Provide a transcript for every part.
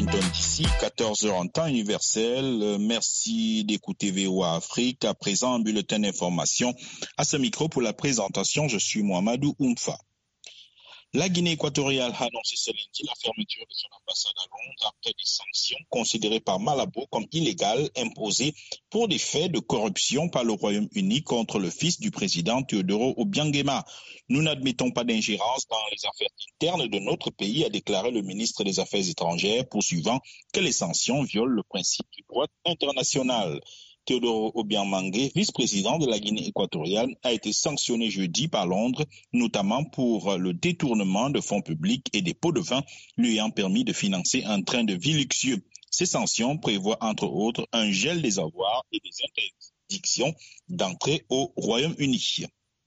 Washington DC, 14h en temps universel. Merci d'écouter VOA Afrique. À présent, un bulletin d'information. À ce micro pour la présentation, je suis Mohamedou Oumfa. La Guinée équatoriale a annoncé ce lundi la fermeture de son ambassade à Londres après des sanctions considérées par Malabo comme illégales imposées pour des faits de corruption par le Royaume-Uni contre le fils du président Teodoro Obiangema. Nous n'admettons pas d'ingérence dans les affaires internes de notre pays, a déclaré le ministre des Affaires étrangères, poursuivant que les sanctions violent le principe du droit international. Teodoro Obiang-Mangué, vice-président de la Guinée équatoriale, a été sanctionné jeudi par Londres, notamment pour le détournement de fonds publics et des pots de vin lui ayant permis de financer un train de vie luxueux. Ces sanctions prévoient entre autres un gel des avoirs et des interdictions d'entrée au Royaume-Uni.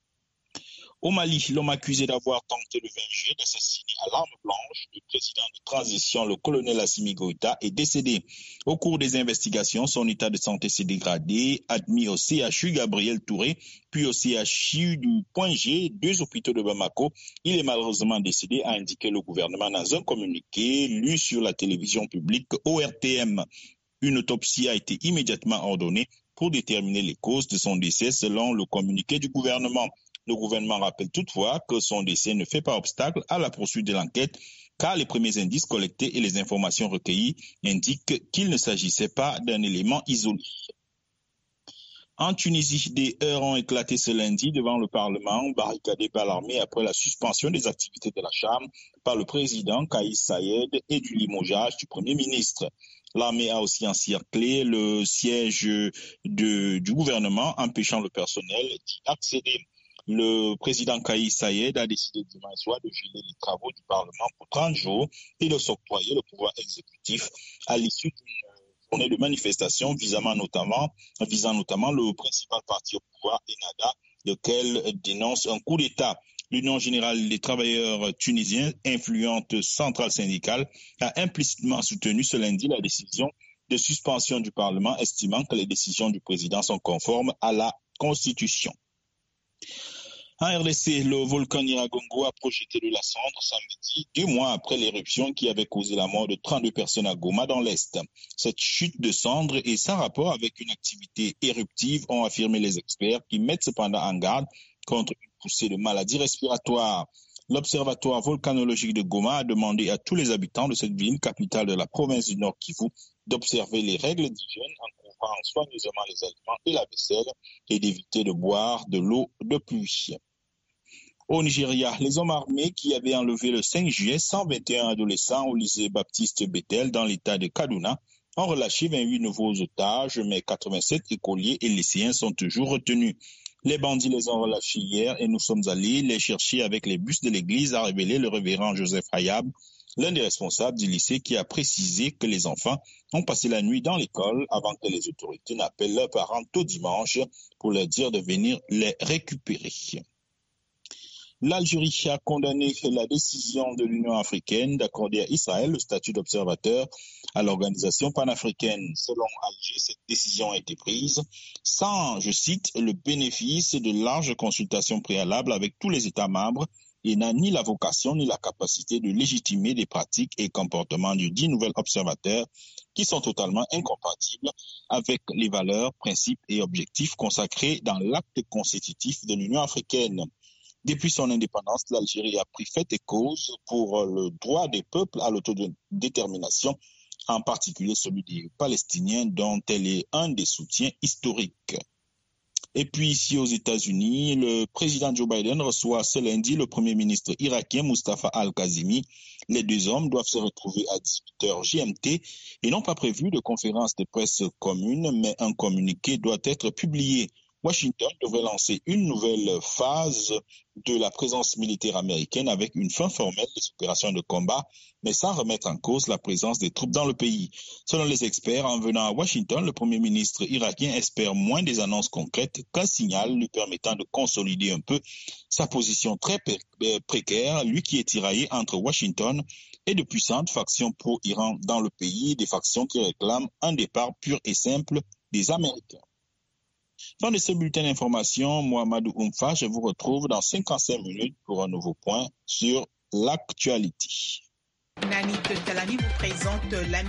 Au Mali, l'homme accusé d'avoir tenté le 20 juillet d'assassiner à l'arme blanche le président de transition, le colonel Assimi Goïta, est décédé. Au cours des investigations, son état de santé s'est dégradé, admis au CHU Gabriel Touré, puis au CHU du Point G, 2 hôpitaux de Bamako. Il est malheureusement décédé, a indiqué le gouvernement dans un communiqué lu sur la télévision publique ORTM. Une autopsie a été immédiatement ordonnée pour déterminer les causes de son décès selon le communiqué du gouvernement. Le gouvernement rappelle toutefois que son décès ne fait pas obstacle à la poursuite de l'enquête, car les premiers indices collectés et les informations recueillies indiquent qu'il ne s'agissait pas d'un élément isolé. En Tunisie, des heurts ont éclaté ce lundi devant le Parlement, barricadé par l'armée après la suspension des activités de la Chambre par le président Kais Saied et du limogeage du Premier ministre. L'armée a aussi encerclé le siège du gouvernement, empêchant le personnel d'y accéder. Le président Kais Saied a décidé dimanche soir de geler les travaux du Parlement pour 30 jours et de s'octroyer le pouvoir exécutif à l'issue d'une journée de manifestation visant notamment le principal parti au pouvoir, Ennahda, lequel dénonce un coup d'État. L'Union générale des travailleurs tunisiens, influente centrale syndicale, a implicitement soutenu ce lundi la décision de suspension du Parlement, estimant que les décisions du président sont conformes à la Constitution. En RDC, le volcan Nyiragongo a projeté de la cendre samedi, 2 mois après l'éruption qui avait causé la mort de 32 personnes à Goma dans l'Est. Cette chute de cendres est sans rapport avec une activité éruptive, ont affirmé les experts, qui mettent cependant en garde contre une poussée de maladies respiratoires. L'Observatoire volcanologique de Goma a demandé à tous les habitants de cette ville, capitale de la province du Nord Kivu, d'observer les règles d'hygiène en couvrant soigneusement les aliments et la vaisselle et d'éviter de boire de l'eau de pluie. Au Nigeria, les hommes armés qui avaient enlevé le 5 juillet 121 adolescents au lycée Baptiste Bethel dans l'état de Kaduna ont relâché 28 nouveaux otages, mais 87 écoliers et lycéens sont toujours retenus. Les bandits les ont relâchés hier et nous sommes allés les chercher avec les bus de l'église, a révélé le révérend Joseph Hayab, l'un des responsables du lycée, qui a précisé que les enfants ont passé la nuit dans l'école avant que les autorités n'appellent leurs parents tôt dimanche pour leur dire de venir les récupérer. L'Algérie a condamné la décision de l'Union africaine d'accorder à Israël le statut d'observateur à l'organisation panafricaine. Selon Alger, cette décision a été prise sans, je cite, le bénéfice de larges consultations préalables avec tous les États membres et n'a ni la vocation ni la capacité de légitimer des pratiques et comportements du dit nouvel observateur qui sont totalement incompatibles avec les valeurs, principes et objectifs consacrés dans l'acte constitutif de l'Union africaine. Depuis son indépendance, l'Algérie a pris fait et cause pour le droit des peuples à l'autodétermination, en particulier celui des Palestiniens dont elle est un des soutiens historiques. Et puis ici aux États-Unis, le président Joe Biden reçoit ce lundi le premier ministre irakien Mustafa Al-Kazimi. Les 2 hommes doivent se retrouver à 18h GMT et n'ont pas prévu de conférence de presse commune, mais un communiqué doit être publié. Washington devrait lancer une nouvelle phase de la présence militaire américaine avec une fin formelle des opérations de combat, mais sans remettre en cause la présence des troupes dans le pays. Selon les experts, en venant à Washington, le Premier ministre irakien espère moins des annonces concrètes qu'un signal lui permettant de consolider un peu sa position très précaire, lui qui est tiraillé entre Washington et de puissantes factions pro-Iran dans le pays, des factions qui réclament un départ pur et simple des Américains. Fin de ce bulletin d'information, Mohamedou Oumfa, je vous retrouve dans 55 minutes pour un nouveau point sur l'actualité. Nani Talani vous présente la